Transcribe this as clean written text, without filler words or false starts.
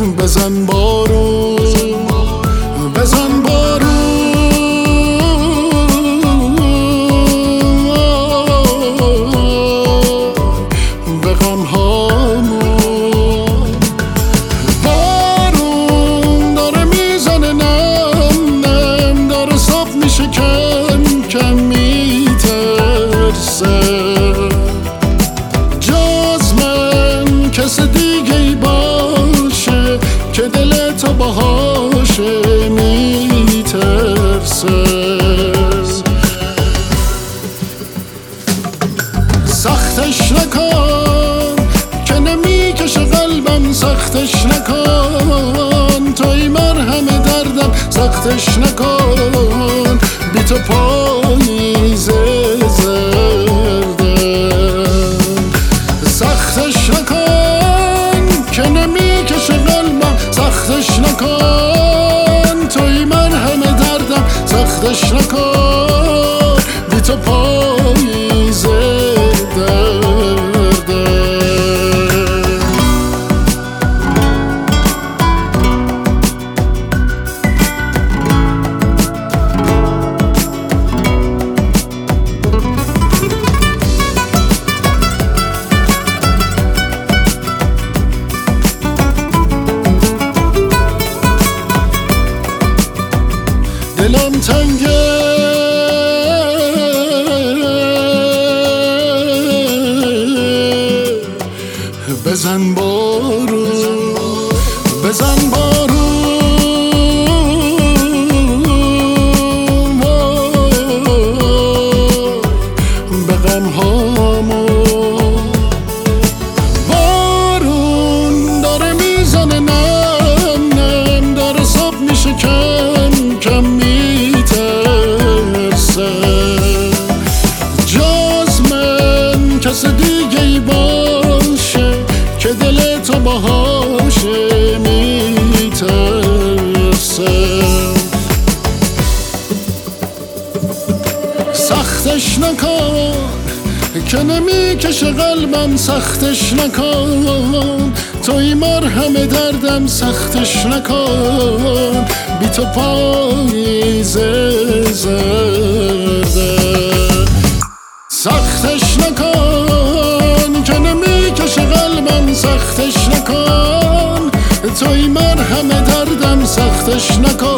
بزن بارون، بزن بارون به غمهامون. بارون داره میزنه نم نم، داره صاف میشه کم کم میترسه. جز من کس دیگه ای باشه که دل تو باهاشه میترسه. سختش نکن که نمیکشه قلبم، سختش نکن توی مرهم دردم، سختش نکن بی تو پاییز زرده. سختش نکن که نمیکشه قلبم، سختش نکن توی مرهم دردم، سختش نکن بی تو پاییز دلم تنگه بزن بارون، بزن بارون به غمهامون. بارون داره میزنه نم نم، داره صاف میشه کم کم میترسه. جز من کس دیگه ای باشه که دل تو باهاشه میترسه. سختش نکن که نمیکشه قلبم، سختش نکن توی مرهم دردم، سختش نکن بی تو پاییز زرده. سختش نکن که نمیکشه قلبم، سختش نکن توی مرهم دردم، سختش نکن